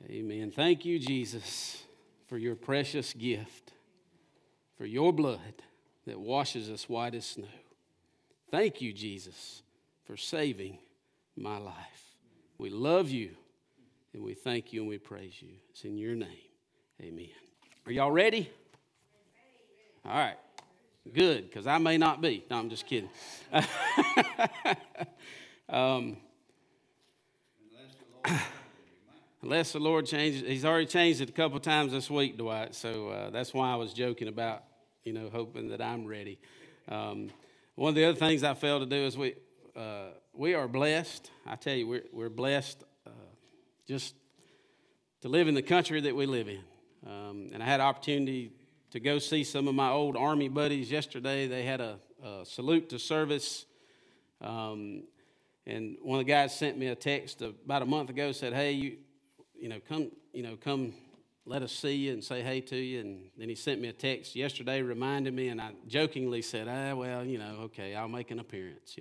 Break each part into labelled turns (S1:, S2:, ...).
S1: Amen. Thank you, Jesus, for your precious gift, for your blood that washes us white as snow. Thank you, Jesus, for saving my life. We love you, and we thank you, and we praise you. It's in your name. Amen. Are y'all ready? All right. Good, because I may not be. No, I'm just kidding. Unless the Lord changes. He's already changed it a couple times this week, Dwight. So that's why I was joking about, hoping that I'm ready. One of the other things I failed to do is we are blessed. I tell you, we're blessed just to live in the country that we live in. And I had an opportunity to go see some of my old Army buddies yesterday. They had a salute to service. And one of the guys sent me a text about a month ago, said, hey, come let us see you and say hey to you. And then he sent me a text yesterday reminding me, and I jokingly said, okay, I'll make an appearance,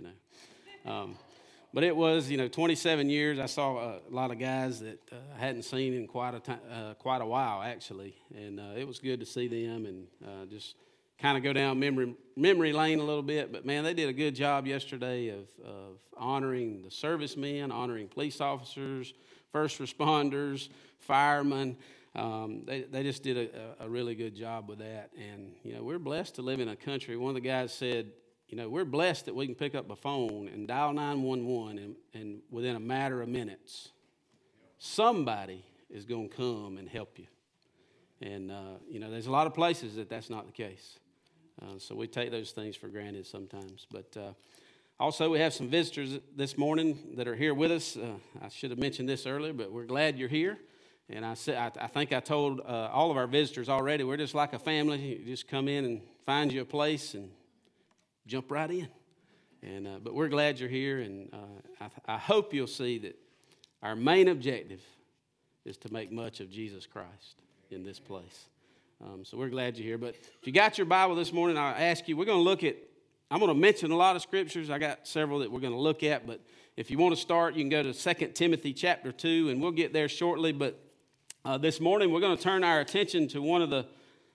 S1: But it was, 27 years. I saw a lot of guys that I hadn't seen in quite a while, actually. And it was good to see them and just kind of go down memory lane a little bit. But, man, they did a good job yesterday of honoring the servicemen, honoring police officers, first responders, firemen. They just did a really good job with that. And, we're blessed to live in a country. One of the guys said, we're blessed that we can pick up a phone and dial 911 and within a matter of minutes, somebody is going to come and help you. And, there's a lot of places that's not the case. So we take those things for granted sometimes. But also we have some visitors this morning that are here with us. I should have mentioned this earlier, but we're glad you're here. And I think I told all of our visitors already, we're just like a family. You just come in and find you a place and jump right in. And but we're glad you're here, and I hope you'll see that our main objective is to make much of Jesus Christ in this place. So we're glad you're here. But if you got your Bible this morning, I'll ask you, I'm going to mention a lot of scriptures. I got several that we're going to look at, but if you want to start, you can go to 2 Timothy chapter 2, and we'll get there shortly. But this morning, we're going to turn our attention to one of the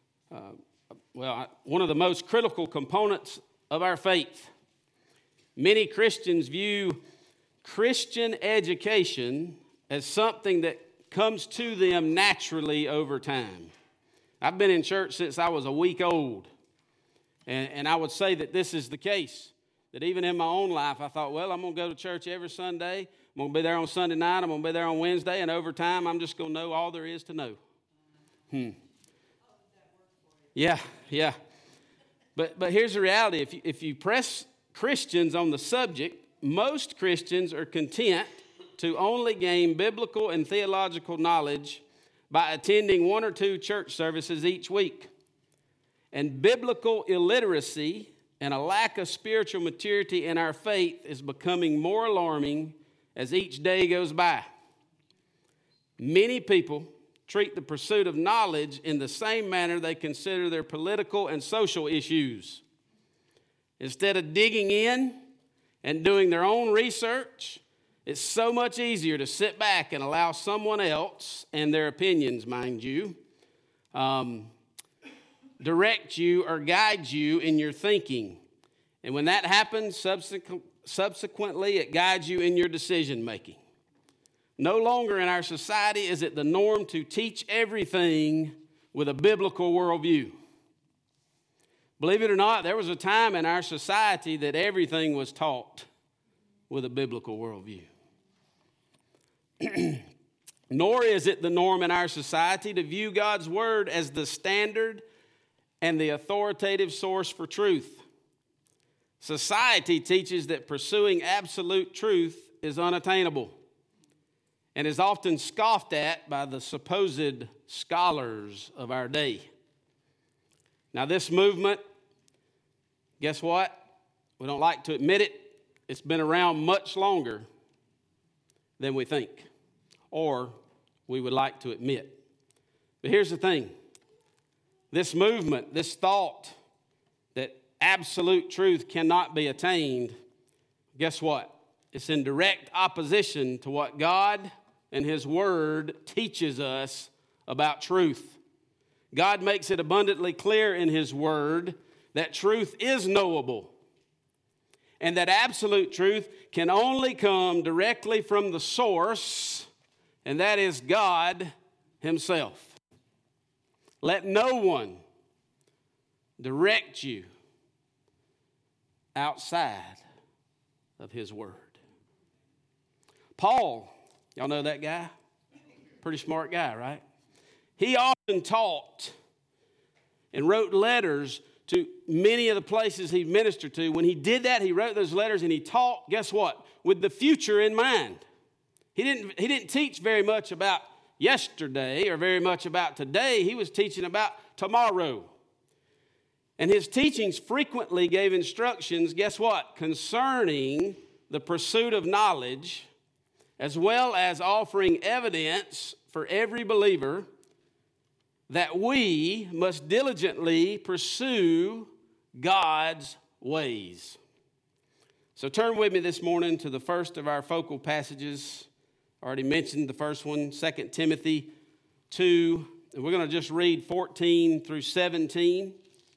S1: most critical components of our faith. Many Christians view Christian education as something that comes to them naturally over time. I've been in church since I was a week old, and I would say that this is the case, that even in my own life, I thought, well, I'm going to go to church every Sunday. I'm going to be there on Sunday night. I'm going to be there on Wednesday, and over time, I'm just going to know all there is to know. Yeah. But here's the reality. If you press Christians on the subject, most Christians are content to only gain biblical and theological knowledge by attending one or two church services each week. And biblical illiteracy and a lack of spiritual maturity in our faith is becoming more alarming as each day goes by. Many people treat the pursuit of knowledge in the same manner they consider their political and social issues. Instead of digging in and doing their own research, it's so much easier to sit back and allow someone else, and their opinions, mind you, direct you or guide you in your thinking. And when that happens, subsequently, it guides you in your decision making. No longer in our society is it the norm to teach everything with a biblical worldview. Believe it or not, there was a time in our society that everything was taught with a biblical worldview. Nor is it the norm in our society to view God's word as the standard and the authoritative source for truth. Society teaches that pursuing absolute truth is unattainable and is often scoffed at by the supposed scholars of our day. Now, this movement, guess what? We don't like to admit it. It's been around much longer than we think, or we would like to admit. But here's the thing. This movement, this thought that absolute truth cannot be attained, guess what? It's in direct opposition to what God and His Word teaches us about truth. God makes it abundantly clear in His Word that truth is knowable and that absolute truth can only come directly from the source, and that is God Himself. Let no one direct you outside of His Word. Paul, y'all know that guy? Pretty smart guy, right? He often taught and wrote letters to many of the places he ministered to. When he did that, he wrote those letters and he taught, guess what? With the future in mind. He didn't teach very much about yesterday or very much about today. He was teaching about tomorrow. And his teachings frequently gave instructions, guess what? Concerning the pursuit of knowledge, as well as offering evidence for every believer that we must diligently pursue God's ways. So turn with me this morning to the first of our focal passages. I already mentioned the first one, 2 Timothy 2. And we're going to just read 14 through 17.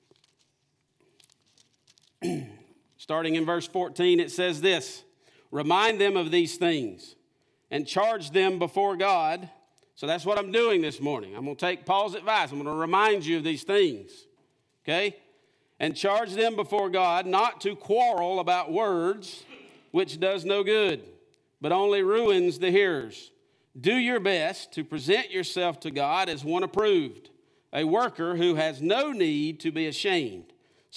S1: Starting in verse 14, it says this: remind them of these things and charge them before God. So that's what I'm doing this morning. I'm going to take Paul's advice. I'm going to remind you of these things. Okay? And charge them before God not to quarrel about words, which does no good, but only ruins the hearers. Do your best to present yourself to God as one approved, a worker who has no need to be ashamed,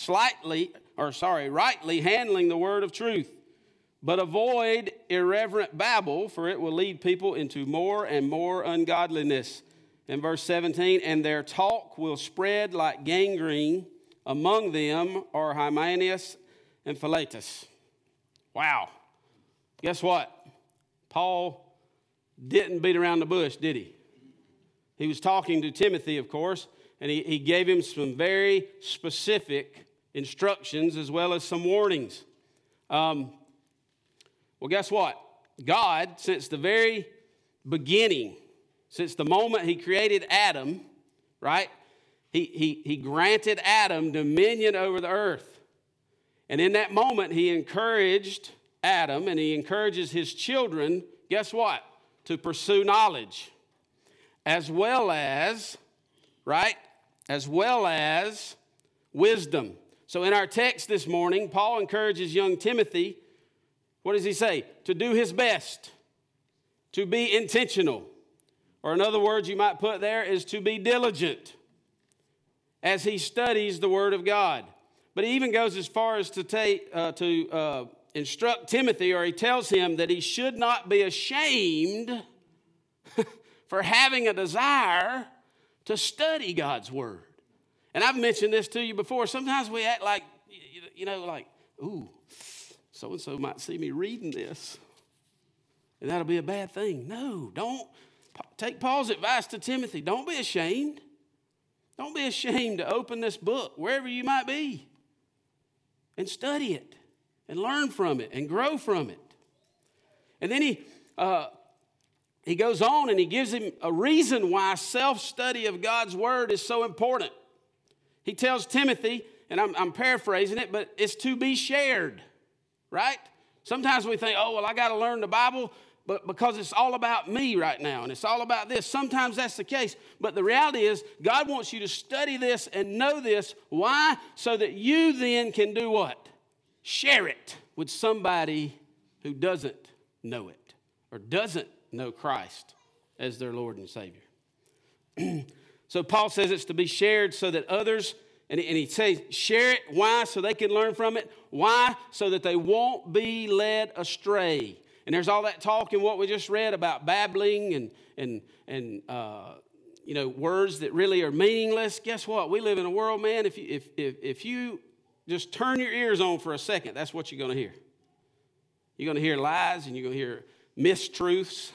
S1: rightly handling the word of truth. But avoid irreverent babble, for it will lead people into more and more ungodliness. In verse 17, and their talk will spread like gangrene. Among them are Hymenaeus and Philetus. Wow. Guess what? Paul didn't beat around the bush, did he? He was talking to Timothy, of course, and he gave him some very specific instructions as well as some warnings. Well, guess what? God, since the very beginning, since the moment He created Adam, right? He granted Adam dominion over the earth. And in that moment, He encouraged Adam and He encourages his children, guess what? To pursue knowledge. As well as, right? As well as wisdom. So in our text this morning, Paul encourages young Timothy, what does he say? To do his best, to be intentional. Or in other words, you might put there is to be diligent as he studies the Word of God. But he even goes as far as to instruct Timothy, or he tells him that he should not be ashamed for having a desire to study God's Word. And I've mentioned this to you before. Sometimes we act like, ooh, so-and-so might see me reading this, and that'll be a bad thing. No, don't. Take Paul's advice to Timothy. Don't be ashamed. Don't be ashamed to open this book, wherever you might be, and study it, and learn from it, and grow from it. And then he goes on, and he gives him a reason why self-study of God's Word is so important. He tells Timothy, and I'm paraphrasing it, but it's to be shared. Right? Sometimes we think, I got to learn the Bible, but because it's all about me right now, and it's all about this. Sometimes that's the case. But the reality is, God wants you to study this and know this. Why? So that you then can do what? Share it with somebody who doesn't know it, or doesn't know Christ as their Lord and Savior. So Paul says it's to be shared so that others, and he says, share it. Why? So they can learn from it. Why? So that they won't be led astray. And there's all that talk in what we just read about babbling and words that really are meaningless. Guess what? We live in a world, man. If you just turn your ears on for a second, that's what you're going to hear. You're going to hear lies, and you're going to hear mistruths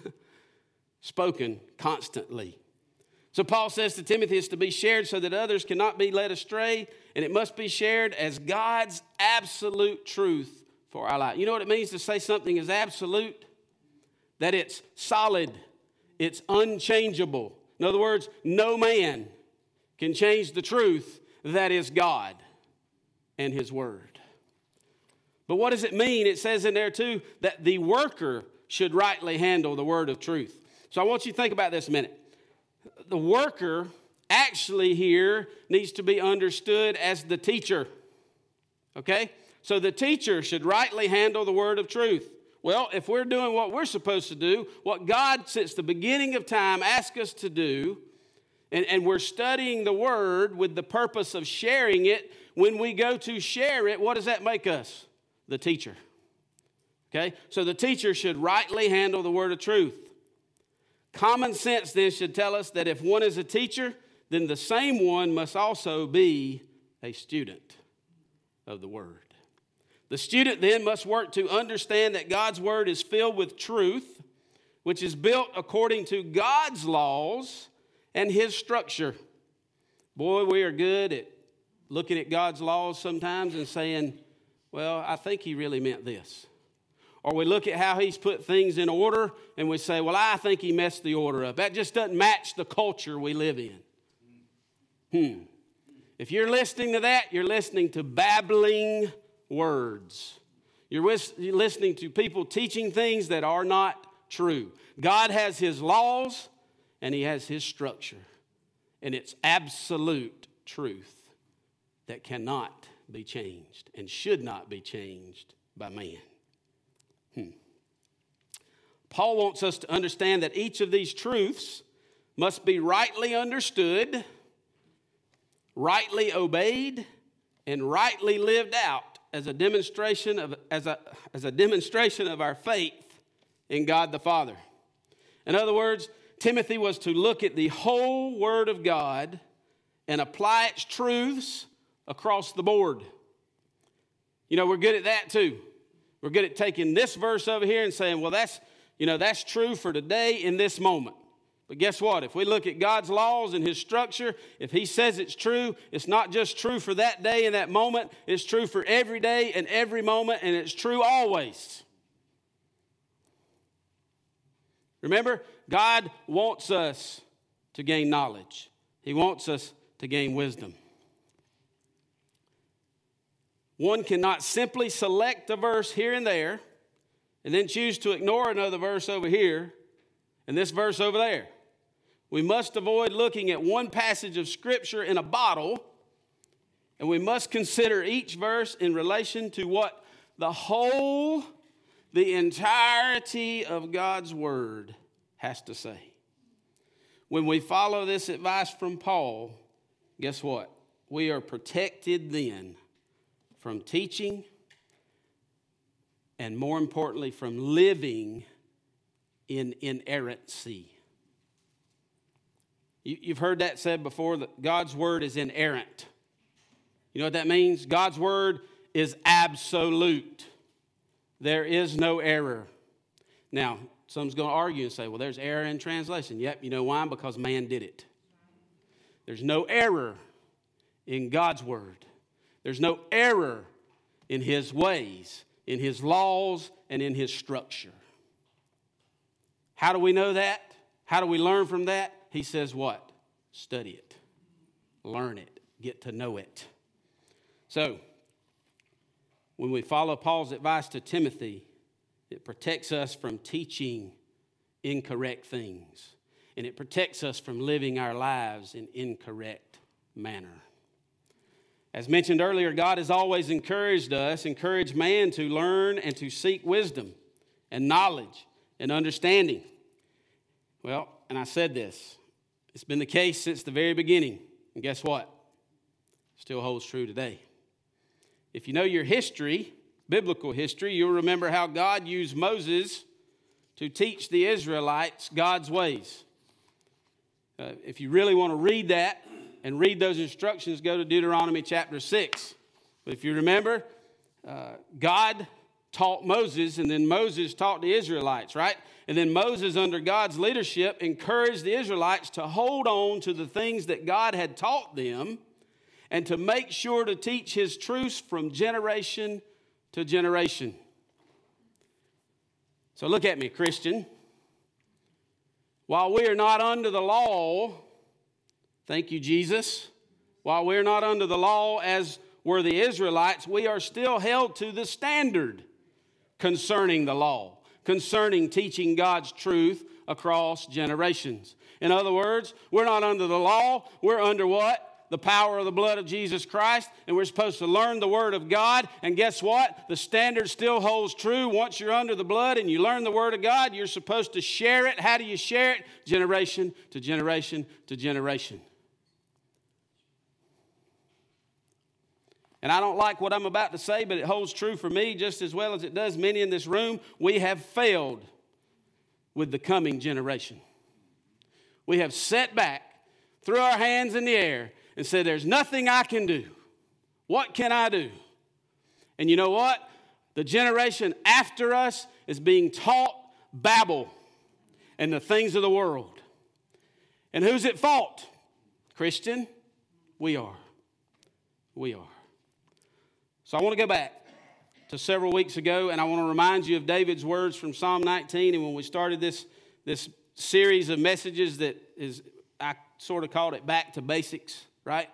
S1: spoken constantly. So Paul says to Timothy, it's to be shared so that others cannot be led astray, and it must be shared as God's absolute truth for our life. You know what it means to say something is absolute? that it's solid, it's unchangeable. In other words, no man can change the truth that is God and His Word. But what does it mean? It says in there too that the worker should rightly handle the word of truth. So I want you to think about this a minute. The worker actually here needs to be understood as the teacher. Okay? So the teacher should rightly handle the word of truth. Well, if we're doing what we're supposed to do, what God since the beginning of time asked us to do, and we're studying the word with the purpose of sharing it, when we go to share it, what does that make us? The teacher. Okay? So the teacher should rightly handle the word of truth. Common sense then should tell us that if one is a teacher, then the same one must also be a student of the word. The student then must work to understand that God's word is filled with truth, which is built according to God's laws and His structure. Boy, we are good at looking at God's laws sometimes and saying, well, I think He really meant this. Or we look at how He's put things in order and we say, well, I think He messed the order up. That just doesn't match the culture we live in. If you're listening to that, you're listening to babbling words. You're listening to people teaching things that are not true. God has His laws and He has His structure. And it's absolute truth that cannot be changed and should not be changed by man. Paul wants us to understand that each of these truths must be rightly understood, rightly obeyed, and rightly lived out as a demonstration of our faith in God the Father. In other words, Timothy was to look at the whole Word of God and apply its truths across the board. You know, we're good at that too. We're good at taking this verse over here and saying, well, that's true for today in this moment. But guess what? If we look at God's laws and His structure, if He says it's true, it's not just true for that day and that moment. It's true for every day and every moment, and it's true always. Remember, God wants us to gain knowledge. He wants us to gain wisdom. One cannot simply select a verse here and there and then choose to ignore another verse over here and this verse over there. We must avoid looking at one passage of Scripture in a bottle, and we must consider each verse in relation to what the entirety of God's Word has to say. When we follow this advice from Paul, guess what? We are protected then from teaching and, more importantly, from living in inerrancy. You've heard that said before, that God's Word is inerrant. You know what that means? God's Word is absolute. There is no error. Now, someone's going to argue and say, well, there's error in translation. Yep, you know why? Because man did it. There's no error in God's Word. There's no error in His ways, in His laws, and in His structure. How do we know that? How do we learn from that? He says what? Study it. Learn it. Get to know it. So, when we follow Paul's advice to Timothy, it protects us from teaching incorrect things. And it protects us from living our lives in incorrect manner. As mentioned earlier, God has always encouraged man to learn and to seek wisdom and knowledge and understanding. Well, and I said this, it's been the case since the very beginning. And guess what? Still holds true today. If you know your history, biblical history, you'll remember how God used Moses to teach the Israelites God's ways. If you really want to read that and read those instructions, go to Deuteronomy chapter 6. But if you remember, God taught Moses, and then Moses taught the Israelites, right? And then Moses, under God's leadership, encouraged the Israelites to hold on to the things that God had taught them and to make sure to teach His truths from generation to generation. So look at me, Christian. while we are not under the law, thank you, Jesus, while we're not under the law as were the Israelites, we are still held to the standard concerning the law, concerning teaching God's truth across generations. In other words, we're not under the law, we're under what? The power of the blood of Jesus Christ, and we're supposed to learn the Word of God, and guess what? The standard still holds true. Once you're under the blood and you learn the Word of God, you're supposed to share it. How do you share it? Generation to generation to generation. And I don't like what I'm about to say, but it holds true for me just as well as it does many in this room. We have failed with the coming generation. We have sat back, threw our hands in the air, and said, there's nothing I can do. What can I do? And you know what? The generation after us is being taught Babel and the things of the world. And who's at fault? Christian, we are. We are. So I want to go back to several weeks ago, and I want to remind you of David's words from Psalm 19. And when we started this series of messages that is, I sort of called it Back to Basics, right?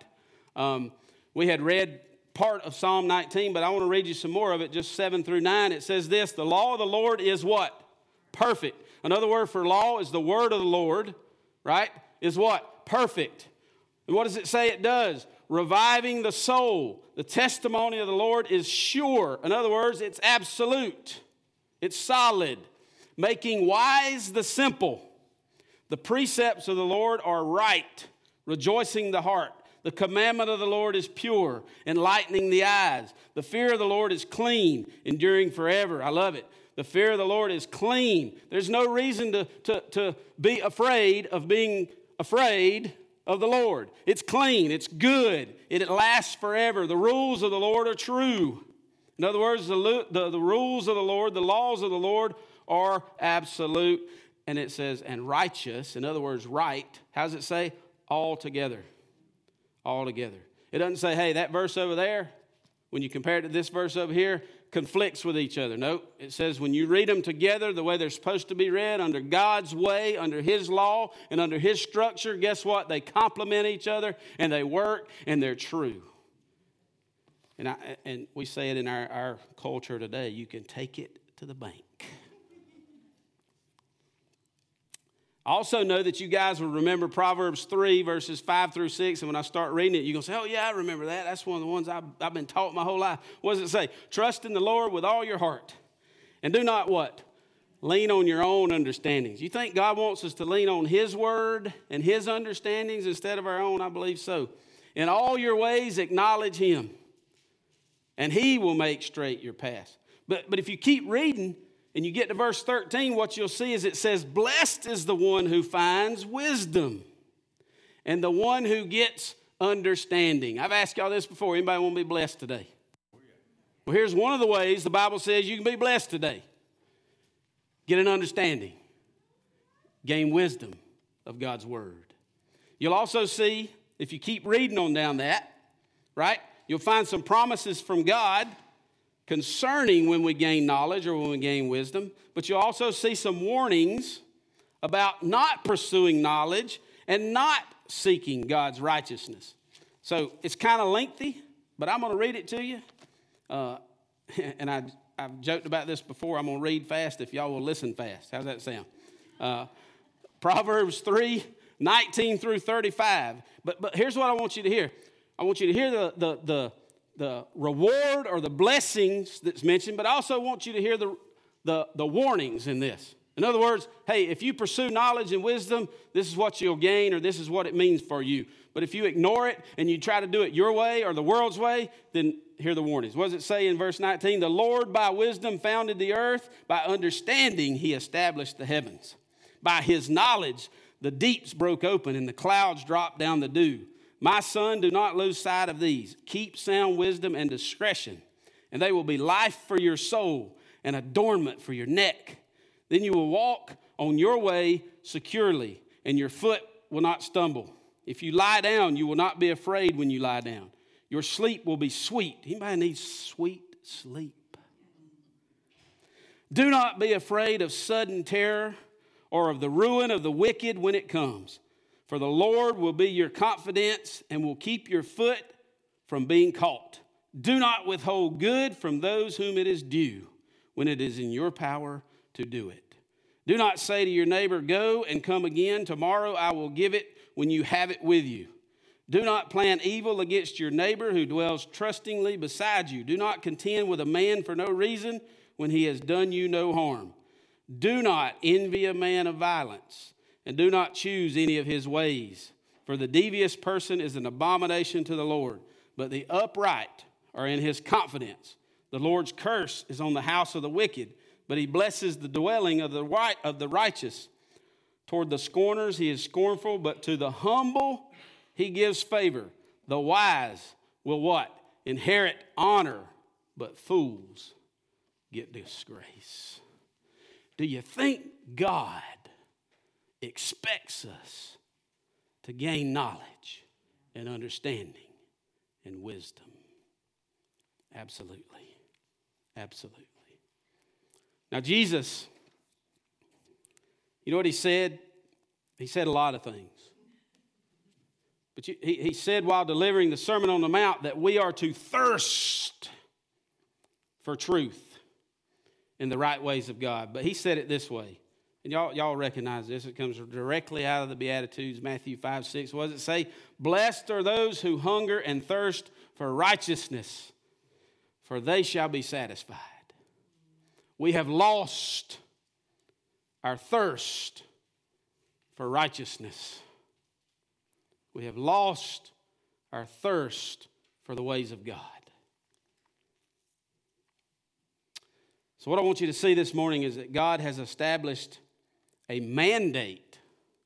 S1: We had read part of Psalm 19, but I want to read you some more of it, just 7 through 9. It says this, the law of the Lord is what? Perfect. Another word for law is the word of the Lord, right? Is what? Perfect. And what does it say it does? Reviving the soul. The testimony of the Lord is sure. In other words, it's absolute. It's solid. Making wise the simple. The precepts of the Lord are right, rejoicing the heart. The commandment of the Lord is pure, enlightening the eyes. The fear of the Lord is clean, enduring forever. I love it. The fear of the Lord is clean. There's no reason to be afraid of being afraid of the Lord. It's clean. It's good. It lasts forever. The rules of the Lord are true. In other words, the rules of the Lord, the laws of the Lord are absolute. And it says, and righteous, in other words, right. How does it say? Altogether. Altogether. It doesn't say, hey, that verse over there, when you compare it to this verse over here, conflicts with each other. Nope. It says when you read them together the way they're supposed to be read, under God's way, under His law, and under His structure, guess what? They complement each other, and they work, and they're true. And we say it in our culture today, you can take it to the bank. I also know that you guys will remember Proverbs 3, verses 5 through 6. And when I start reading it, you're going to say, oh, yeah, I remember that. That's one of the ones I've been taught my whole life. What does it say? Trust in the Lord with all your heart. And do not what? Lean on your own understandings. You think God wants us to lean on His word and His understandings instead of our own? I believe so. In all your ways, acknowledge Him, and He will make straight your paths. But if you keep reading, and you get to verse 13, what you'll see is it says, blessed is the one who finds wisdom and the one who gets understanding. I've asked y'all this before. Anybody want to be blessed today? Well, here's one of the ways the Bible says you can be blessed today. Get an understanding. Gain wisdom of God's word. You'll also see, if you keep reading on down that, right, you'll find some promises from God concerning when we gain knowledge or when we gain wisdom, but you'll also see some warnings about not pursuing knowledge and not seeking God's righteousness. So it's kind of lengthy, but I'm going to read it to you. And I've joked about this before. I'm going to read fast if y'all will listen fast. How's that sound? Proverbs 3, 19 through 35. But here's what I want you to hear. I want you to hear the reward or the blessings that's mentioned, but I also want you to hear the warnings in this. In other words, hey, if you pursue knowledge and wisdom, this is what you'll gain, or this is what it means for you. But if you ignore it and you try to do it your way or the world's way, then hear the warnings. What does it say in verse 19? The Lord by wisdom founded the earth. By understanding He established the heavens. By His knowledge the deeps broke open and the clouds dropped down the dew. My son, do not lose sight of these. Keep sound wisdom and discretion, and they will be life for your soul and adornment for your neck. Then you will walk on your way securely, and your foot will not stumble. If you lie down, you will not be afraid when you lie down. Your sleep will be sweet. Anybody needs sweet sleep? Do not be afraid of sudden terror or of the ruin of the wicked when it comes. For the Lord will be your confidence and will keep your foot from being caught. Do not withhold good from those whom it is due when it is in your power to do it. Do not say to your neighbor, go and come again. Tomorrow I will give it when you have it with you. Do not plan evil against your neighbor who dwells trustingly beside you. Do not contend with a man for no reason when he has done you no harm. Do not envy a man of violence, and do not choose any of his ways. For the devious person is an abomination to the Lord, but the upright are in his confidence. The Lord's curse is on the house of the wicked, but he blesses the dwelling of the righteous. Toward the scorners he is scornful, but to the humble he gives favor. The wise will what? Inherit honor, but fools get disgrace. Do you think God expects us to gain knowledge and understanding and wisdom? Absolutely. Absolutely. Now, Jesus, you know what he said? He said a lot of things. But he said while delivering the Sermon on the Mount that we are to thirst for truth in the right ways of God. But he said it this way. And y'all recognize this. It comes directly out of the Beatitudes, Matthew 5:6. What does it say? Blessed are those who hunger and thirst for righteousness, for they shall be satisfied. We have lost our thirst for righteousness. We have lost our thirst for the ways of God. So what I want you to see this morning is that God has established a mandate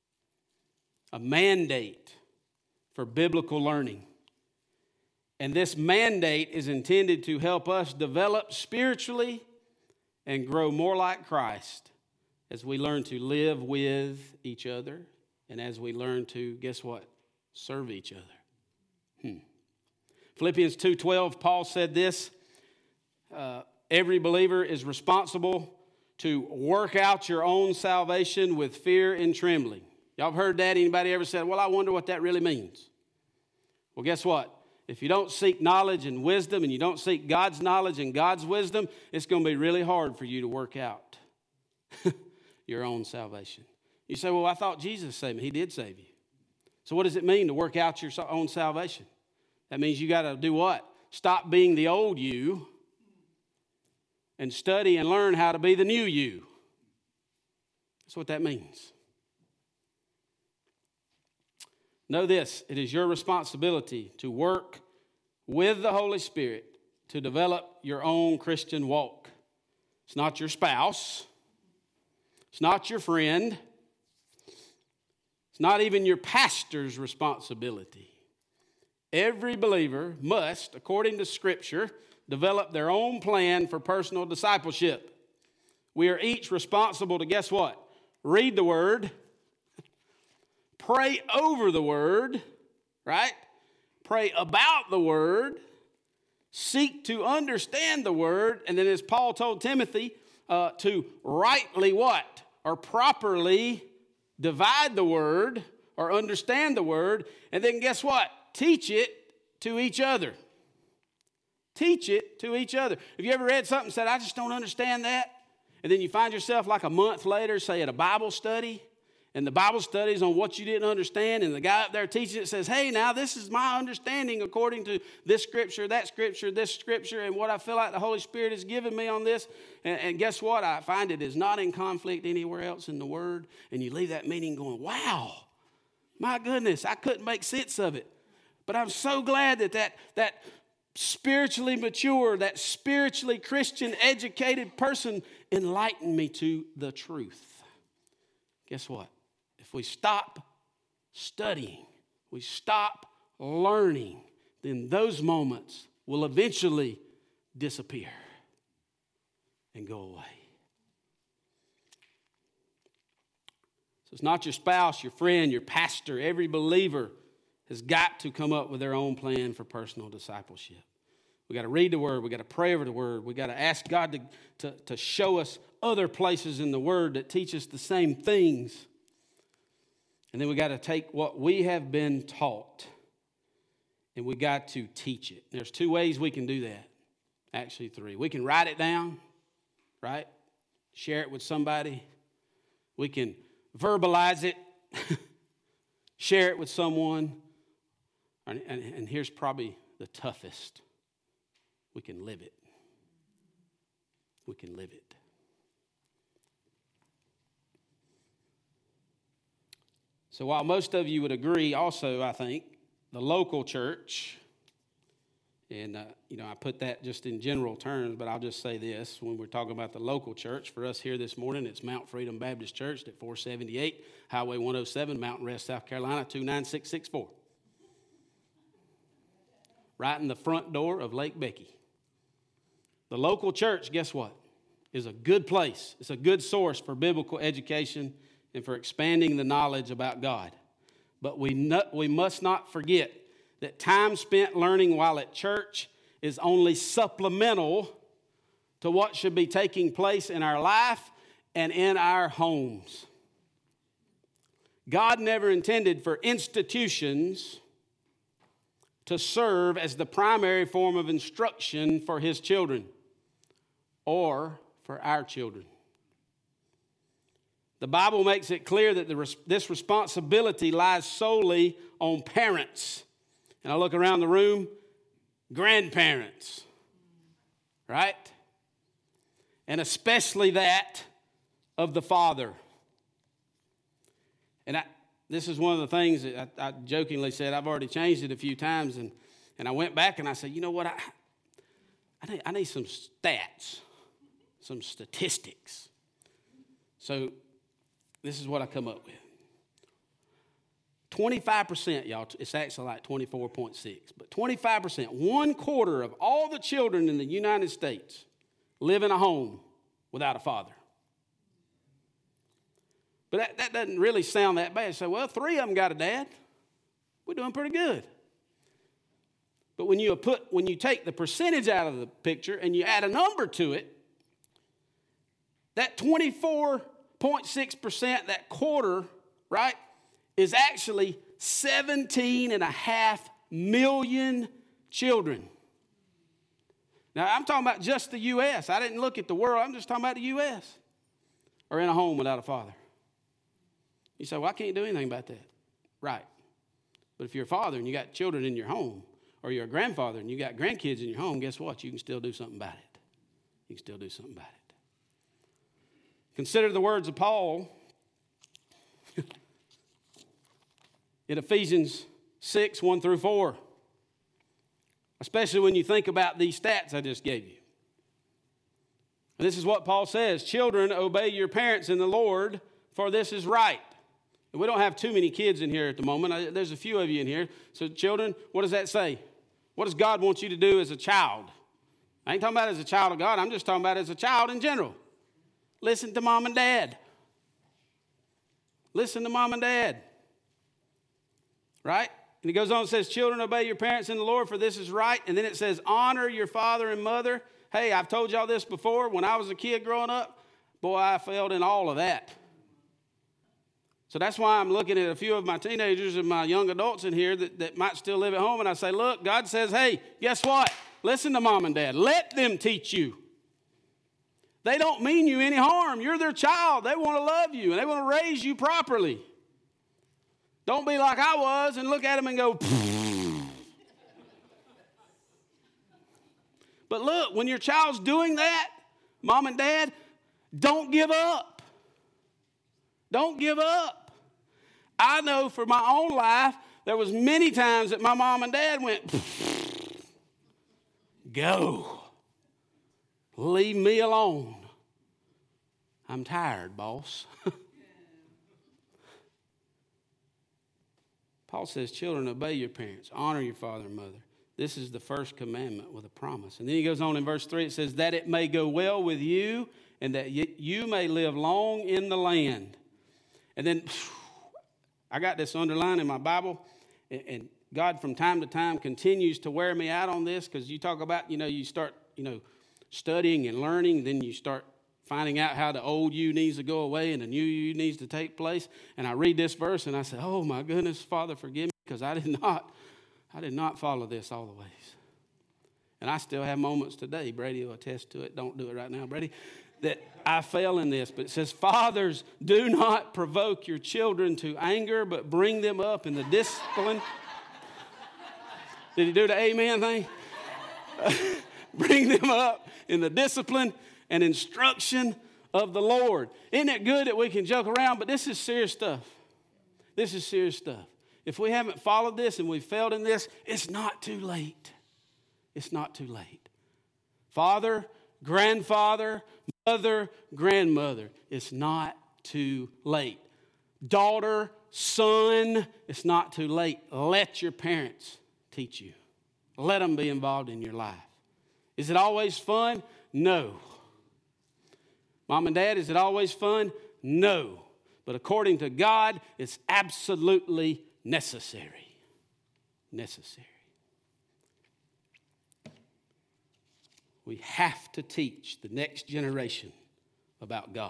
S1: for biblical learning. And this mandate is intended to help us develop spiritually and grow more like Christ as we learn to live with each other and as we learn to, guess what? Serve each other. Philippians 2:12, Paul said this, every believer is responsible to work out your own salvation with fear and trembling. Y'all have heard that? Anybody ever said, well, I wonder what that really means? Well, guess what? If you don't seek knowledge and wisdom and you don't seek God's knowledge and God's wisdom, it's going to be really hard for you to work out your own salvation. You say, well, I thought Jesus saved me. He did save you. So what does it mean to work out your own salvation? That means you got to do what? Stop being the old you and study and learn how to be the new you. That's what that means. Know this, it is your responsibility to work with the Holy Spirit to develop your own Christian walk. It's not your spouse. It's not your friend. It's not even your pastor's responsibility. Every believer must, according to Scripture, develop their own plan for personal discipleship. We are each responsible to, guess what? Read the Word, pray over the Word, right? Pray about the Word, seek to understand the Word, and then as Paul told Timothy, to rightly what? Or properly divide the Word or understand the Word, and then guess what? Teach it to each other. Teach it to each other. Have you ever read something and said, I just don't understand that? And then you find yourself like a month later, say at a Bible study, and the Bible study is on what you didn't understand, and the guy up there teaching it says, hey, now this is my understanding according to this scripture, that scripture, this scripture, and what I feel like the Holy Spirit has given me on this. And guess what? I find it is not in conflict anywhere else in the Word. And you leave that meeting going, wow, my goodness, I couldn't make sense of it. But I'm so glad that spiritually mature, that spiritually Christian educated person enlightened me to the truth. Guess what? If we stop studying, we stop learning, then those moments will eventually disappear and go away. So it's not your spouse, your friend, your pastor. Every believer has got to come up with their own plan for personal discipleship. We got to read the Word. We got to pray over the Word. We got to ask God to show us other places in the Word that teach us the same things. And then we got to take what we have been taught and we got to teach it. There's 2 ways we can do that. Actually 3. We can write it down, right? Share it with somebody. We can verbalize it, share it with someone. And here's probably the toughest. We can live it. We can live it. So while most of you would agree also, I think, the local church, and I put that just in general terms, but I'll just say this. When we're talking about the local church, for us here this morning, it's Mount Freedom Baptist Church at 478 Highway 107, Mountain Rest, South Carolina, 29664. Right in the front door of Lake Becky. The local church, guess what? Is a good place. It's a good source for biblical education and for expanding the knowledge about God. But we must not forget that time spent learning while at church is only supplemental to what should be taking place in our life and in our homes. God never intended for institutions to serve as the primary form of instruction for His children or for our children. The Bible makes it clear that this responsibility lies solely on parents. And I look around the room, grandparents, right? And especially that of the father. And this is one of the things that I jokingly said, I've already changed it a few times. And I went back and I said, you know what, I need some stats, some statistics. So this is what I come up with. 25%, y'all, it's actually like 24.6, but 25%, 1/4 of all the children in the United States live in a home without a father. But that doesn't really sound that bad. So, well, 3 of them got a dad. We're doing pretty good. But when you take the percentage out of the picture and you add a number to it, that 24.6%, that quarter, right, is actually 17.5 million children. Now, I'm talking about just the U.S. I didn't look at the world. I'm just talking about the U.S. Are in a home without a father. You say, well, I can't do anything about that. Right. But if you're a father and you got children in your home, or you're a grandfather and you got grandkids in your home, guess what? You can still do something about it. You can still do something about it. Consider the words of Paul in Ephesians 6, 1-4. Especially when you think about these stats I just gave you. And this is what Paul says: children, obey your parents in the Lord, for this is right. And we don't have too many kids in here at the moment. There's a few of you in here. So children, what does that say? What does God want you to do as a child? I ain't talking about as a child of God. I'm just talking about as a child in general. Listen to mom and dad. Listen to mom and dad. Right? And he goes on and says, children, obey your parents in the Lord, for this is right. And then it says, honor your father and mother. Hey, I've told y'all this before. When I was a kid growing up, boy, I failed in all of that. So that's why I'm looking at a few of my teenagers and my young adults in here that might still live at home. And I say, look, God says, hey, guess what? Listen to mom and dad. Let them teach you. They don't mean you any harm. You're their child. They want to love you, and they want to raise you properly. Don't be like I was and look at them and go, pfft. But look, when your child's doing that, mom and dad, don't give up. Don't give up. I know for my own life, there was many times that my mom and dad went, pfft. Go. Leave me alone. I'm tired, boss. Paul says, children, obey your parents. Honor your father and mother. This is the first commandment with a promise. And then he goes on in verse 3. It says, that it may go well with you and that you may live long in the land. And then I got this underlined in my Bible. And God from time to time continues to wear me out on this, because you talk about, you start, studying and learning, then you start finding out how the old you needs to go away and the new you needs to take place. And I read this verse and I say, oh my goodness, Father, forgive me, because I did not follow this all the ways. And I still have moments today. Brady will attest to it. Don't do it right now, Brady. That I fail in this. But it says, fathers, do not provoke your children to anger, but bring them up in the discipline. Did he do the amen thing? Bring them up in the discipline and instruction of the Lord. Isn't it good that we can joke around? But this is serious stuff. This is serious stuff. If we haven't followed this and we've failed in this, it's not too late. It's not too late. Father, grandfather, mother, grandmother, it's not too late. Daughter, son, it's not too late. Let your parents teach you. Let them be involved in your life. Is it always fun? No. Mom and Dad, is it always fun? No. But according to God, it's absolutely necessary. Necessary. We have to teach the next generation about God.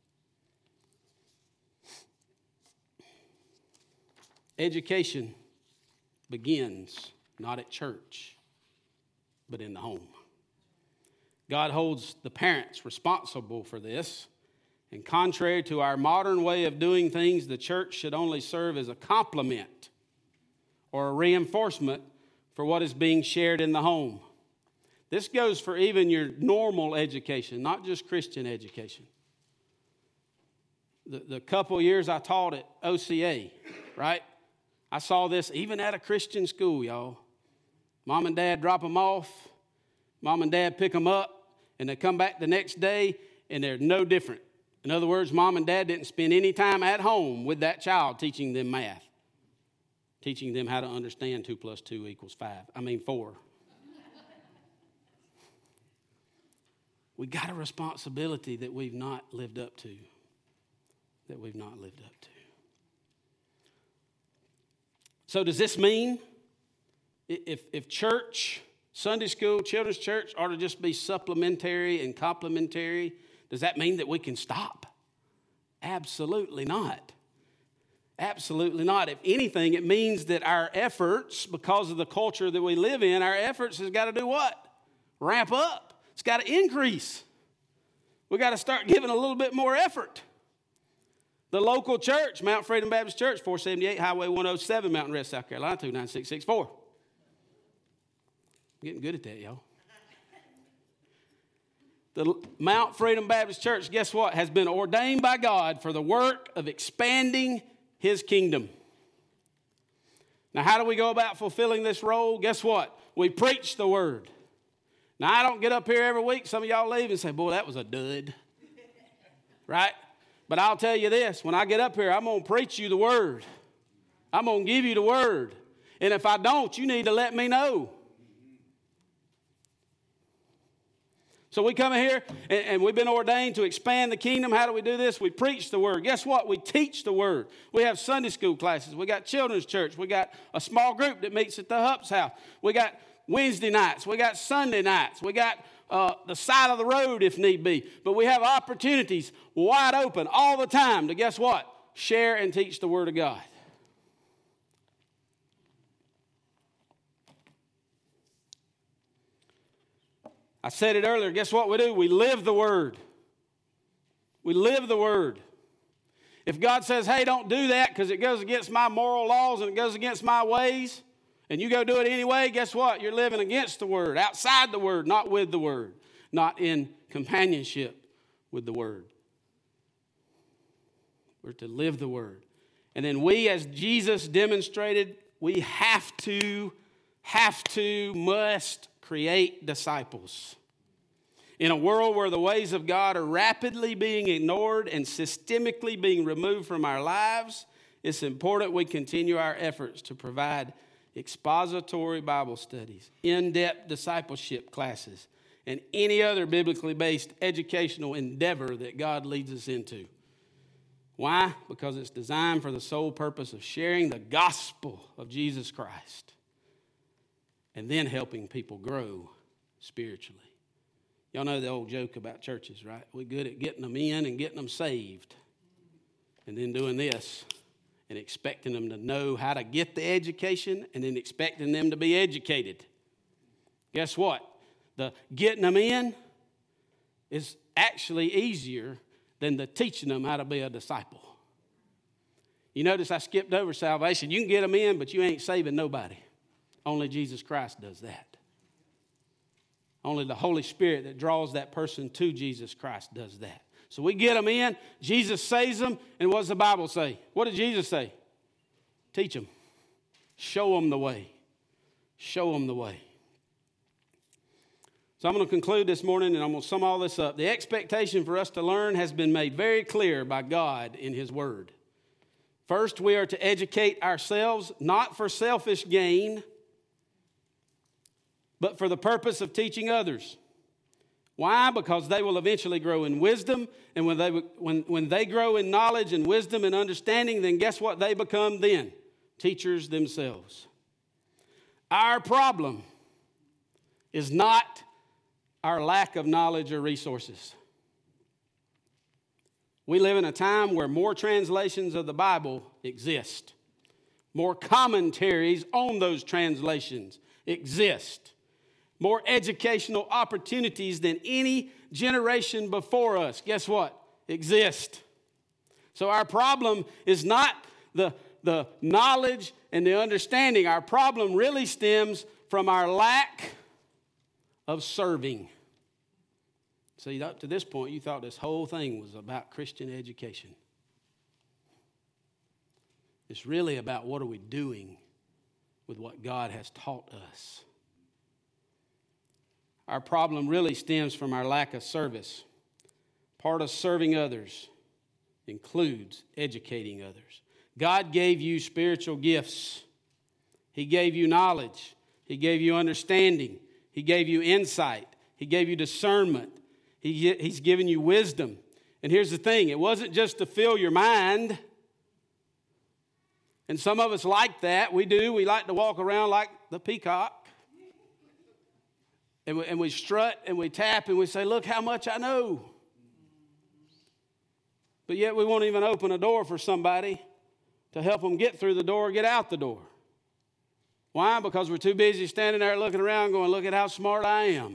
S1: Education begins not at church, but in the home. God holds the parents responsible for this. And contrary to our modern way of doing things, the church should only serve as a complement or a reinforcement for what is being shared in the home. This goes for even your normal education, not just Christian education. The couple years I taught at OCA, right? I saw this even at a Christian school, y'all. Mom and Dad drop them off. Mom and Dad pick them up. And they come back the next day, and they're no different. In other words, Mom and Dad didn't spend any time at home with that child teaching them math, teaching them how to understand 2 + 2 = 4. We got a responsibility that we've not lived up to. So does this mean if church, Sunday school, children's church ought to just be supplementary and complementary, does that mean that we can stop? Absolutely not. Absolutely not. If anything, it means that our efforts, because of the culture that we live in, our efforts has got to do what? Ramp up. It's got to increase. We got to start giving a little bit more effort. The local church, Mount Freedom Baptist Church, 478 Highway 107, Mountain Rest, South Carolina, 29664. I'm getting good at that, y'all. The Mount Freedom Baptist Church, guess what? Has been ordained by God for the work of expanding His kingdom. Now, how do we go about fulfilling this role? Guess what? We preach the word. Now, I don't get up here every week. Some of y'all leave and say, boy, that was a dud. Right? But I'll tell you this. When I get up here, I'm going to preach you the word. I'm going to give you the word. And if I don't, you need to let me know. So we come in here, and we've been ordained to expand the kingdom. How do we do this? We preach the word. Guess what? We teach the word. We have Sunday school classes. We got children's church. We got a small group that meets at the Hupp's house. We got Wednesday nights. We got Sunday nights. We got the side of the road if need be. But we have opportunities wide open all the time to, guess what? Share and teach the word of God. I said it earlier. Guess what we do? We live the word. We live the word. If God says, hey, don't do that because it goes against my moral laws and it goes against my ways, and you go do it anyway, guess what? You're living against the word, outside the word, not with the word, not in companionship with the word. We're to live the word. And then we, as Jesus demonstrated, we must create disciples. In a world where the ways of God are rapidly being ignored and systemically being removed from our lives, it's important we continue our efforts to provide expository Bible studies, in-depth discipleship classes, and any other biblically based educational endeavor that God leads us into. Why? Because it's designed for the sole purpose of sharing the gospel of Jesus Christ and then helping people grow spiritually. Y'all know the old joke about churches, right? We're good at getting them in and getting them saved and then doing this and expecting them to know how to get the education and then expecting them to be educated. Guess what? The getting them in is actually easier than the teaching them how to be a disciple. You notice I skipped over salvation. You can get them in, but you ain't saving nobody. Only Jesus Christ does that. Only the Holy Spirit that draws that person to Jesus Christ does that. So we get them in, Jesus saves them, and what does the Bible say? What did Jesus say? Teach them. Show them the way. Show them the way. So I'm going to conclude this morning, and I'm going to sum all this up. The expectation for us to learn has been made very clear by God in His Word. First, we are to educate ourselves, not for selfish gain, but for the purpose of teaching others. Why? Because they will eventually grow in wisdom, and when they grow in knowledge and wisdom and understanding, then guess what they become then? Teachers themselves. Our problem is not our lack of knowledge or resources. We live in a time where more translations of the Bible exist. More commentaries on those translations exist. More educational opportunities than any generation before us, guess what? Exist. So our problem is not the knowledge and the understanding. Our problem really stems from our lack of serving. See, up to this point, you thought this whole thing was about Christian education. It's really about what are we doing with what God has taught us. Our problem really stems from our lack of service. Part of serving others includes educating others. God gave you spiritual gifts. He gave you knowledge. He gave you understanding. He gave you insight. He gave you discernment. He's given you wisdom. And here's the thing. It wasn't just to fill your mind. And some of us like that. We do. We like to walk around like the peacock. And we strut and we tap and we say, look how much I know. But yet we won't even open a door for somebody to help them get through the door or get out the door. Why? Because we're too busy standing there looking around going, look at how smart I am.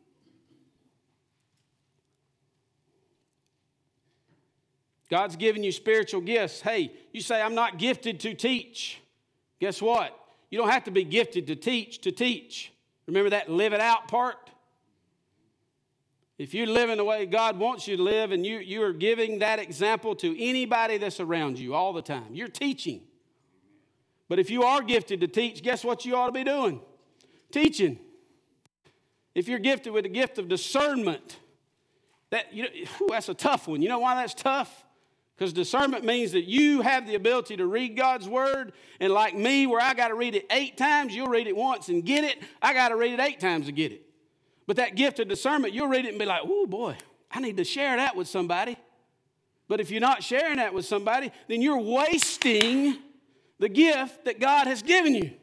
S1: God's given you spiritual gifts. Hey, you say, I'm not gifted to teach. Guess what? You don't have to be gifted to teach. Remember that live it out part? If you're living the way God wants you to live and you are giving that example to anybody that's around you all the time, you're teaching. But if you are gifted to teach, guess what you ought to be doing? Teaching. If you're gifted with the gift of discernment, that's a tough one. You know why that's tough? Because discernment means that you have the ability to read God's word, and like me, where I got to read it 8 times, you'll read it once and get it. I got to read it 8 times to get it. But that gift of discernment, you'll read it and be like, oh boy, I need to share that with somebody. But if you're not sharing that with somebody, then you're wasting the gift that God has given you.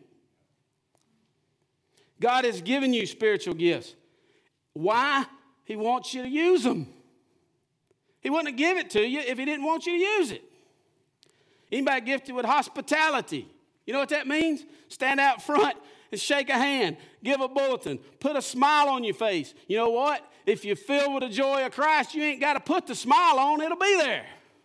S1: God has given you spiritual gifts. Why? He wants you to use them. He wouldn't give it to you if He didn't want you to use it. Anybody gifted with hospitality? You know what that means? Stand out front and shake a hand, give a bulletin, put a smile on your face. You know what? If you're filled with the joy of Christ, you ain't got to put the smile on. It'll be there.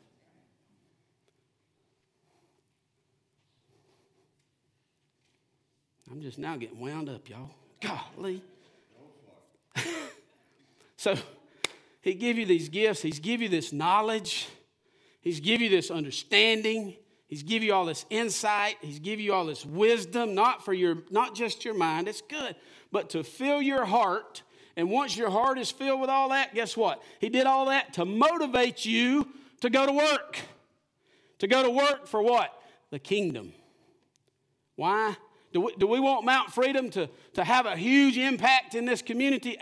S1: I'm just now getting wound up, y'all. Golly. So He give you these gifts. He's give you this knowledge. He's give you this understanding. He's give you all this insight. He's give you all this wisdom, not just your mind. It's good, but to fill your heart. And once your heart is filled with all that, guess what? He did all that to motivate you to go to work. To go to work for what? The kingdom. Why? Do we want Mount Freedom to have a huge impact in this community?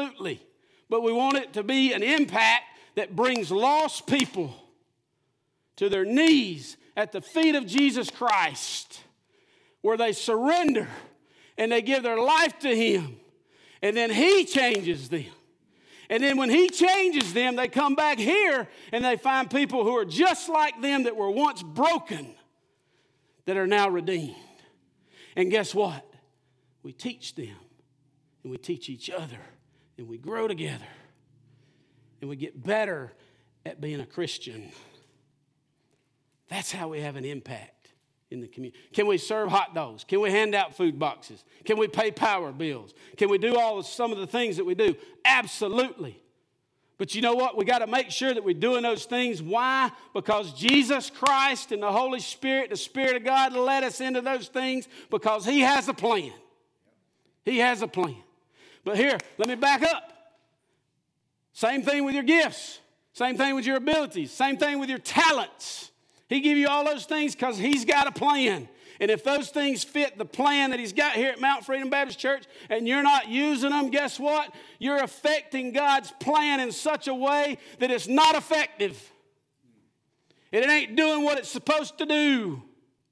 S1: Absolutely. But we want it to be an impact that brings lost people to their knees at the feet of Jesus Christ, where they surrender and they give their life to Him. And then He changes them. And then when He changes them, they come back here and they find people who are just like them that were once broken that are now redeemed. And guess what? We teach them and we teach each other and we grow together and we get better at being a Christian. That's how we have an impact in the community. Can we serve hot dogs? Can we hand out food boxes? Can we pay power bills? Can we do some of the things that we do? Absolutely. But you know what? We got to make sure that we're doing those things. Why? Because Jesus Christ and the Holy Spirit, the Spirit of God, led us into those things because He has a plan. He has a plan. But here, let me back up. Same thing with your gifts. Same thing with your abilities. Same thing with your talents. He give you all those things because He's got a plan. And if those things fit the plan that He's got here at Mount Freedom Baptist Church and you're not using them, guess what? You're affecting God's plan in such a way that it's not effective. And it ain't doing what it's supposed to do.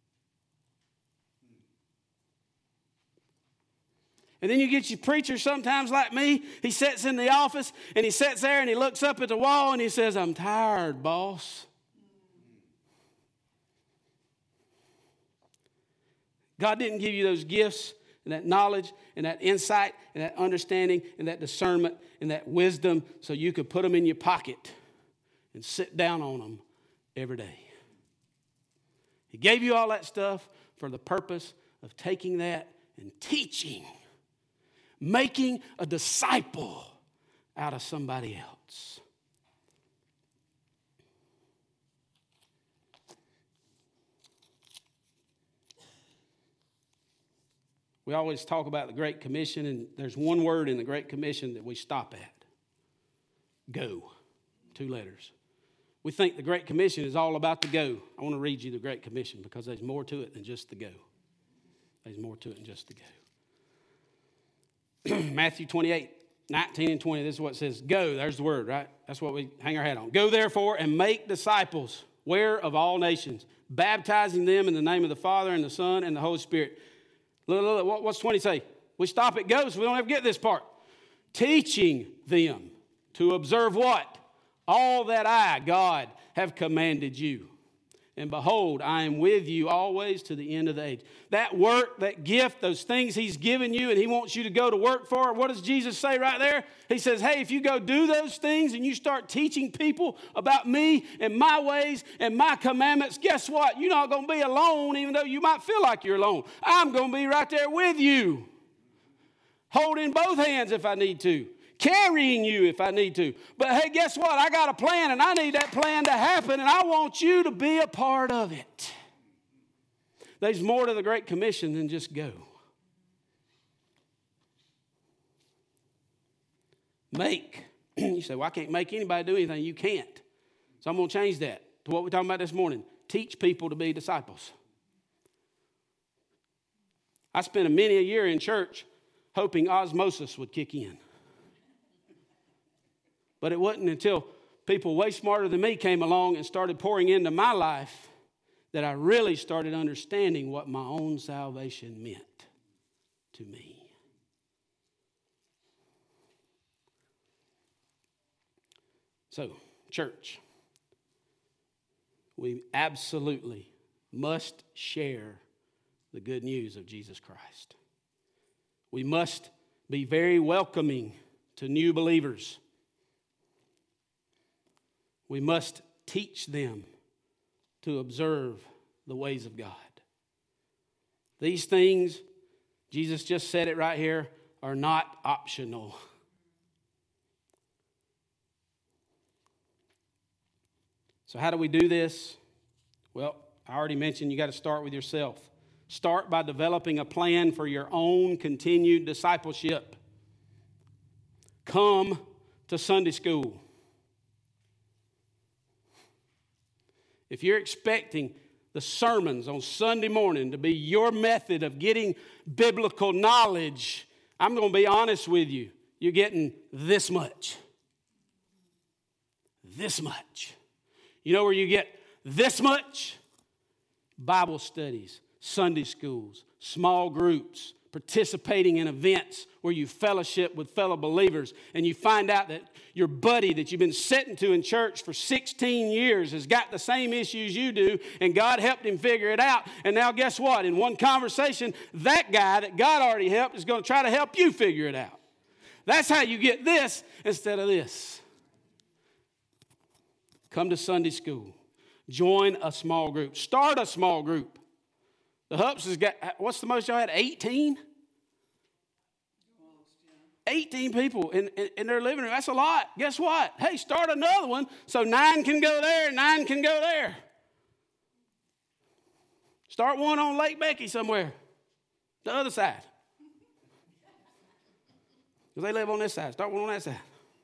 S1: And then you get your preacher sometimes like me. He sits in the office and he sits there and he looks up at the wall and he says, "I'm tired, boss." God didn't give you those gifts and that knowledge and that insight and that understanding and that discernment and that wisdom so you could put them in your pocket and sit down on them every day. He gave you all that stuff for the purpose of taking that and teaching, making a disciple out of somebody else. We always talk about the Great Commission, and there's one word in the Great Commission that we stop at. Go. 2 letters. We think the Great Commission is all about the go. I want to read you the Great Commission because there's more to it than just the go. There's more to it than just the go. Matthew 28, 19 and 20, this is what it says. Go, there's the word, right? That's what we hang our hat on. Go therefore and make disciples, where of all nations, baptizing them in the name of the Father and the Son and the Holy Spirit. Look, what's 20 say? We stop at go, so we don't ever get this part. Teaching them to observe what? All that I, God, have commanded you. And behold, I am with you always to the end of the age. That work, that gift, those things He's given you and He wants you to go to work for, what does Jesus say right there? He says, hey, if you go do those things and you start teaching people about me and my ways and my commandments, guess what? You're not going to be alone, even though you might feel like you're alone. I'm going to be right there with you, holding both hands if I need to, carrying you if I need to. But hey, guess what? I got a plan, and I need that plan to happen, and I want you to be a part of it. There's more to the Great Commission than just go. Make. You say, well, I can't make anybody do anything. You can't. So I'm going to change that to what we're talking about this morning. Teach people to be disciples. I spent many a year in church hoping osmosis would kick in. But it wasn't until people way smarter than me came along and started pouring into my life that I really started understanding what my own salvation meant to me. So, church, we absolutely must share the good news of Jesus Christ. We must be very welcoming to new believers. We must teach them to observe the ways of God. These things, Jesus just said it right here, are not optional. So how do we do this? Well, I already mentioned you got to start with yourself. Start by developing a plan for your own continued discipleship. Come to Sunday school. If you're expecting the sermons on Sunday morning to be your method of getting biblical knowledge, I'm going to be honest with you. You're getting this much. This much. You know where you get this much. Bible studies, Sunday schools, small groups, participating in events where you fellowship with fellow believers and you find out that your buddy that you've been sitting to in church for 16 years has got the same issues you do, and God helped him figure it out. And now guess what? In one conversation, that guy that God already helped is going to try to help you figure it out. That's how you get this instead of this. Come to Sunday school. Join a small group. Start a small group. The Hups has got, what's the most y'all had? 18? 18 people in their living room. That's a lot. Guess what? Hey, start another one so 9 can go there and 9 can go there. Start one on Lake Becky somewhere. The other side. Because they live on this side. Start one on that side.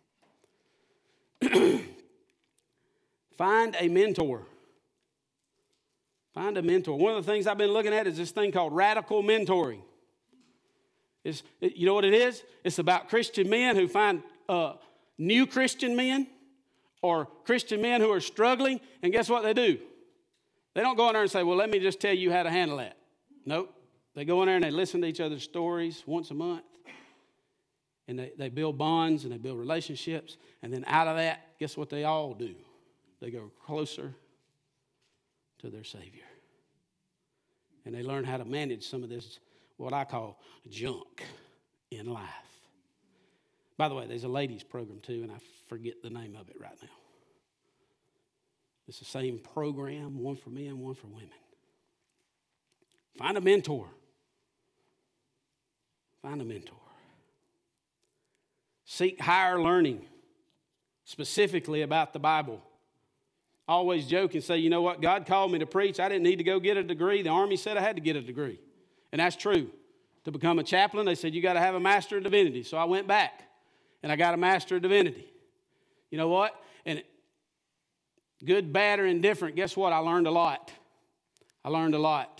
S1: Find a mentor. Find a mentor. One of the things I've been looking at is this thing called radical mentoring. You know what it is? It's about Christian men who find new Christian men or Christian men who are struggling, and guess what they do? They don't go in there and say, well, let me just tell you how to handle that. Nope. They go in there and they listen to each other's stories once a month, and they build bonds and they build relationships, and then out of that, guess what they all do? They go closer to their Savior. And they learn how to manage some of this, what I call junk in life. By the way, there's a ladies program too, and I forget the name of it right now. It's the same program, one for men, one for women. Find a mentor. Find a mentor. Seek higher learning, specifically about the Bible. I always joke and say, you know what? God called me to preach. I didn't need to go get a degree. The Army said I had to get a degree. And that's true. To become a chaplain, they said, you got to have a Master of Divinity. So I went back, and I got a Master of Divinity. You know what? And good, bad, or indifferent, guess what? I learned a lot. I learned a lot.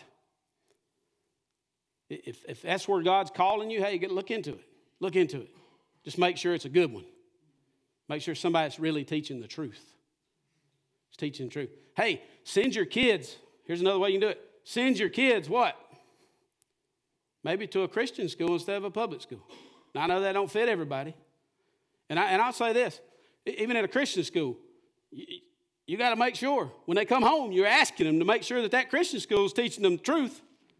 S1: If that's where God's calling you, hey, look into it. Look into it. Just make sure it's a good one. Make sure somebody's really teaching the truth. It's teaching the truth. Hey, send your kids. Here's another way you can do it. Send your kids what? Maybe to a Christian school instead of a public school. Now, I know that don't fit everybody. And I'll say this. Even at a Christian school, you got to make sure when they come home, you're asking them to make sure that Christian school is teaching them the truth.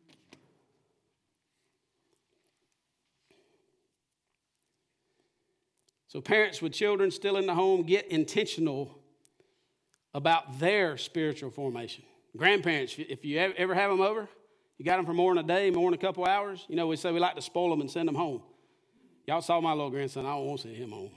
S1: So parents with children still in the home, get intentional about their spiritual formation. Grandparents, if you ever have them over, you got them for more than a day, more than a couple hours. You know, we say we like to spoil them and send them home. Y'all saw my little grandson. I don't want to send him home.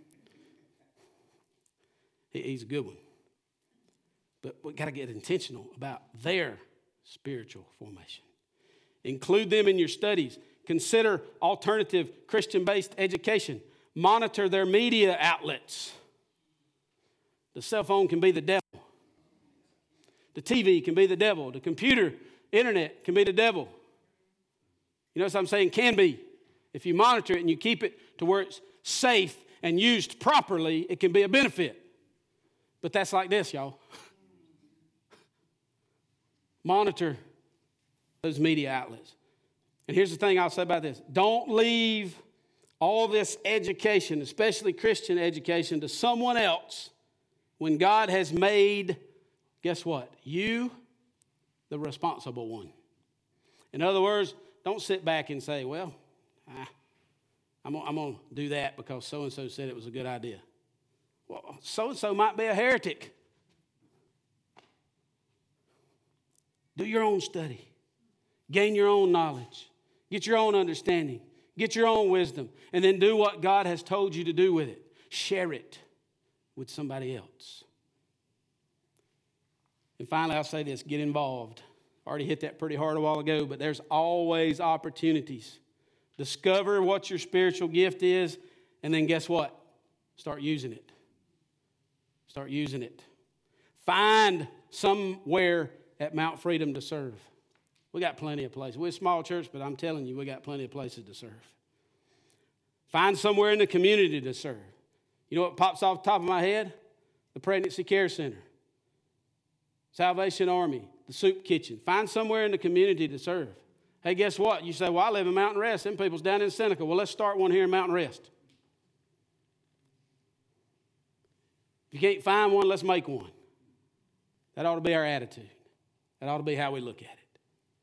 S1: He's a good one. But we got to get intentional about their spiritual formation. Include them in your studies. Consider alternative Christian-based education. Monitor their media outlets. The cell phone can be the devil. The TV can be the devil. The computer, internet can be the devil. You know what I'm saying? Can be. If you monitor it and you keep it to where it's safe and used properly, it can be a benefit. But that's like this, y'all. Monitor those media outlets. And here's the thing I'll say about this. Don't leave all this education, especially Christian education, to someone else when God has made, guess what? You the responsible one. In other words, don't sit back and say, well, I'm going to do that because so-and-so said it was a good idea. Well, so-and-so might be a heretic. Do your own study. Gain your own knowledge. Get your own understanding. Get your own wisdom. And then do what God has told you to do with it. Share it with somebody else. And finally, I'll say this. Get involved. I already hit that pretty hard a while ago, but there's always opportunities. Discover what your spiritual gift is, and then guess what? Start using it. Start using it. Find somewhere at Mount Freedom to serve. We got plenty of places. We're a small church, but I'm telling you, we got plenty of places to serve. Find somewhere in the community to serve. You know what pops off the top of my head? The Pregnancy Care Center. Salvation Army, the soup kitchen. Find somewhere in the community to serve. Hey, guess what? You say, well, I live in Mountain Rest. Them people's down in Seneca. Well, let's start one here in Mountain Rest. If you can't find one, let's make one. That ought to be our attitude. That ought to be how we look at it.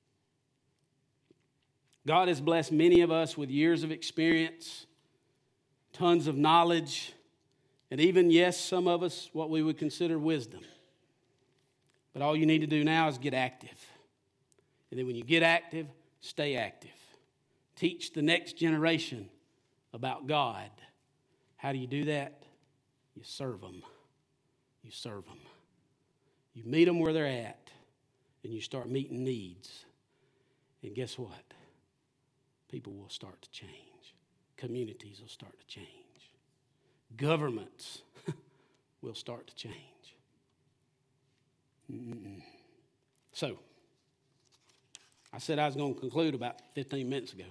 S1: God has blessed many of us with years of experience, tons of knowledge, and even, yes, some of us, what we would consider wisdom. But all you need to do now is get active. And then when you get active, stay active. Teach the next generation about God. How do you do that? You serve them. You serve them. You meet them where they're at, and you start meeting needs. And guess what? People will start to change. Communities will start to change. Governments will start to change. So, I said I was going to conclude about 15 minutes ago.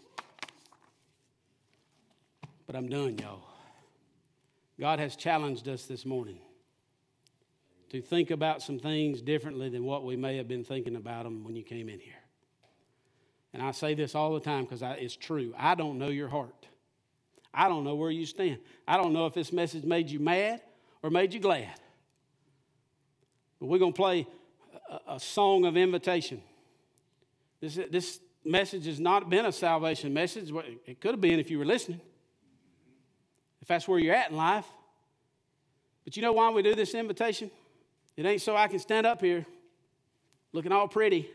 S1: But I'm done, y'all. God has challenged us this morning to think about some things differently than what we may have been thinking about them when you came in here. And I say this all the time because it's true. I don't know your heart. I don't know where you stand. I don't know if this message made you mad or made you glad. But we're going to play a song of invitation. This message has not been a salvation message. It could have been if you were listening, if that's where you're at in life. But you know why we do this invitation? It ain't so I can stand up here looking all pretty.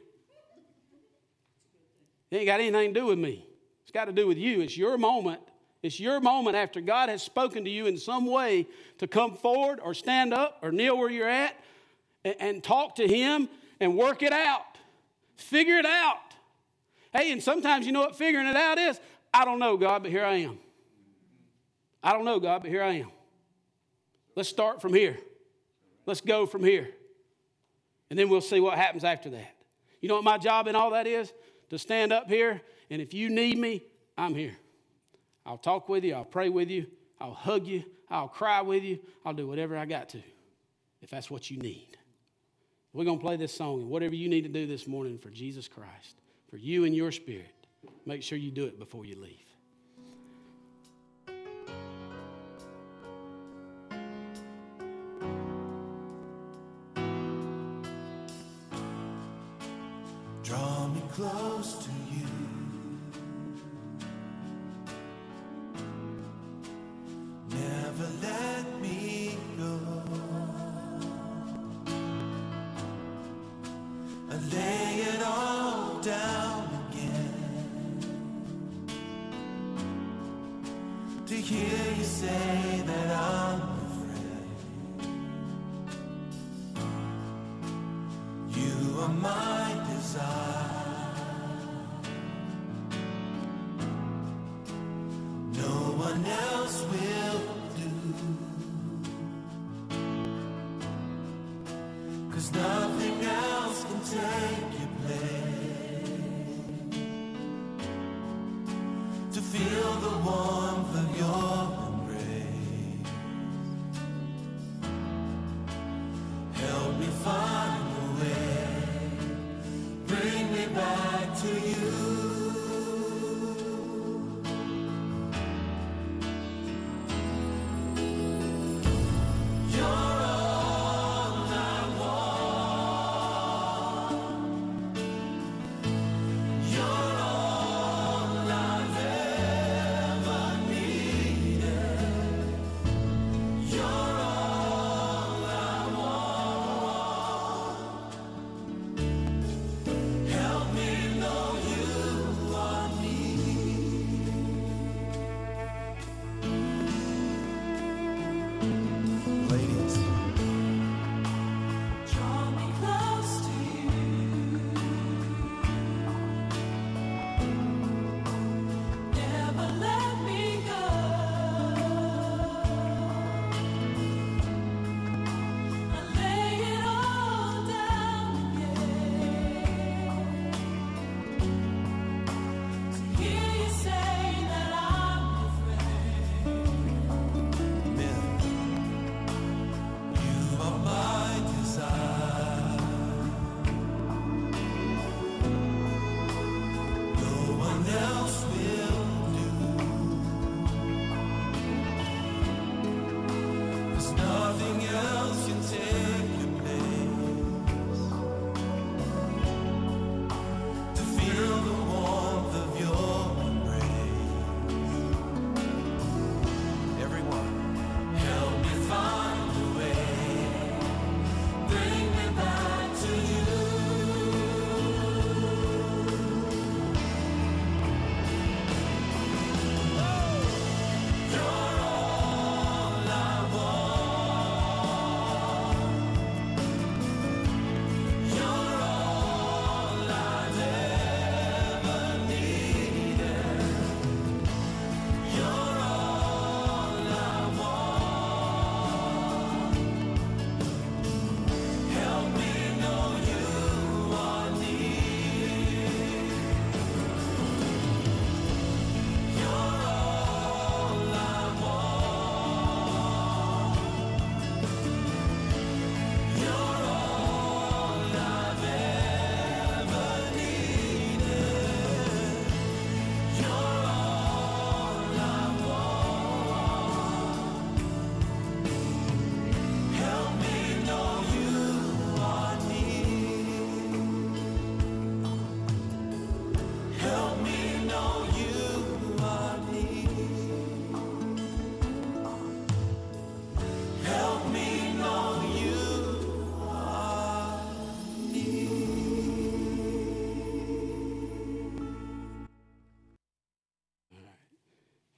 S1: It ain't got anything to do with me. It's got to do with you. It's your moment. It's your moment after God has spoken to you in some way to come forward or stand up or kneel where you're at and talk to Him and work it out. Figure it out. Hey, and sometimes you know what figuring it out is? I don't know, God, but here I am. I don't know, God, but here I am. Let's start from here. Let's go from here. And then we'll see what happens after that. You know what my job in all that is? To stand up here, and if you need me, I'm here. I'll talk with you. I'll pray with you. I'll hug you. I'll cry with you. I'll do whatever I got to, if that's what you need. We're going to play this song, and whatever you need to do this morning for Jesus Christ, for you and your spirit, make sure you do it before you leave.
S2: Draw me close to you. Never let me go. I lay it all down again to hear you say that I'm afraid. You are my desire. No one else will do, 'cause nothing else can take your place. To feel the warmth of your embrace.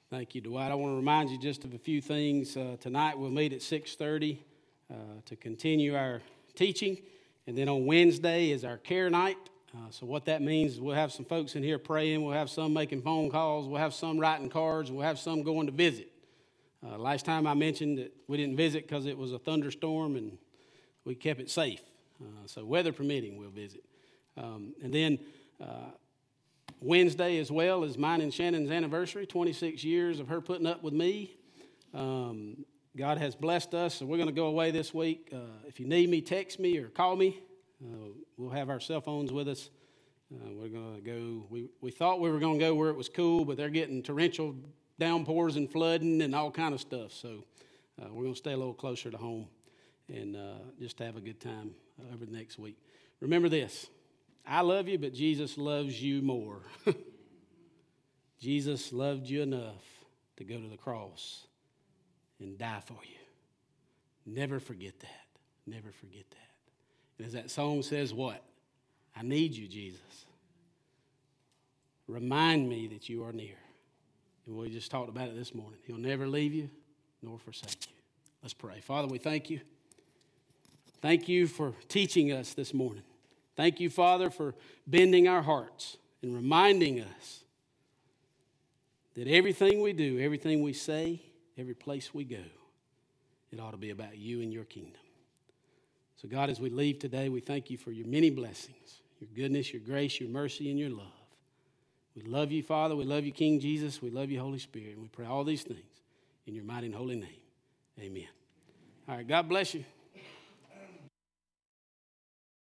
S1: Thank you, Dwight. I want to remind you just of a few things. Tonight we'll meet at 6:30 to continue our teaching. And then on Wednesday is our care night. So what that means is we'll have some folks in here praying. We'll have some making phone calls. We'll have some writing cards. We'll have some going to visit. Last time I mentioned that we didn't visit because it was a thunderstorm and we kept it safe. So weather permitting, we'll visit. And then Wednesday as well is mine and Shannon's anniversary, 26 years of her putting up with me. God has blessed us, so we're going to go away this week. If you need me, text me or call me. We'll have our cell phones with us. We're going to go. We thought we were going to go where it was cool, but they're getting torrential downpours and flooding and all kind of stuff. So we're going to stay a little closer to home and just have a good time over the next week. Remember this. I love you, but Jesus loves you more. Jesus loved you enough to go to the cross and die for you. Never forget that. Never forget that. And as that song says, what? I need you, Jesus. Remind me that you are near. And we just talked about it this morning. He'll never leave you nor forsake you. Let's pray. Father, we thank you. Thank you for teaching us this morning. Thank you, Father, for bending our hearts and reminding us that everything we do, everything we say, every place we go, it ought to be about you and your kingdom. So, God, as we leave today, we thank you for your many blessings, your goodness, your grace, your mercy, and your love. We love you, Father. We love you, King Jesus. We love you, Holy Spirit. And we pray all these things in your mighty and holy name. Amen. All right, God bless you.